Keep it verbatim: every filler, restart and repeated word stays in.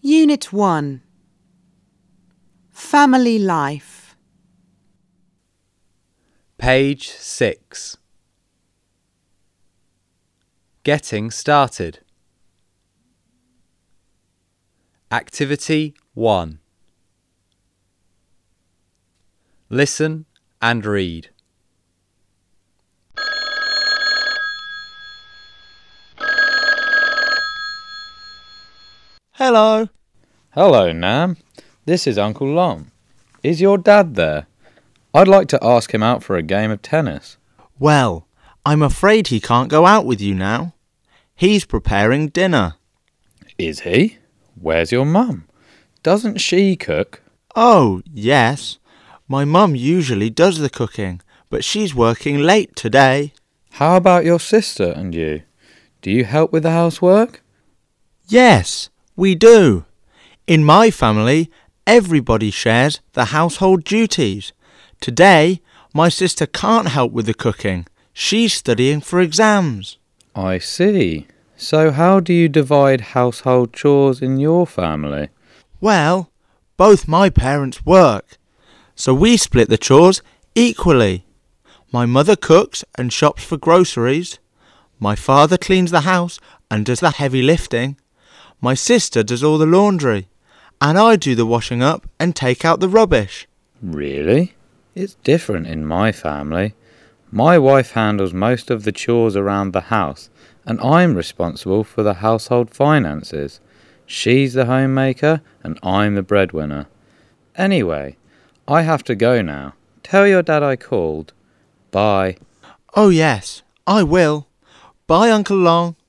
Unit one. Family Life. Page six. Getting started. Activity one. Listen and read. Hello. Hello, Nam. This is Uncle Long. Is your dad there? I'd like to ask him out for a game of tennis. Well, I'm afraid he can't go out with you now. He's preparing dinner. Is he? Where's your mum? Doesn't she cook? Oh, yes. My mum usually does the cooking, but she's working late today. How about your sister and you? Do you help with the housework? Yes, we do. In my family, everybody shares the household duties. Today, my sister can't help with the cooking. She's studying for exams. I see. So how do you divide household chores in your family? Well, both my parents work, so we split the chores equally. My mother cooks and shops for groceries. My father cleans the house and does the heavy lifting. My sister does all the laundry, and I do the washing up and take out the rubbish. Really? It's different in my family. My wife handles most of the chores around the house, and I'm responsible for the household finances. She's the homemaker, and I'm the breadwinner. Anyway, I have to go now. Tell your dad I called. Bye. Oh yes, I will. Bye, Uncle Long.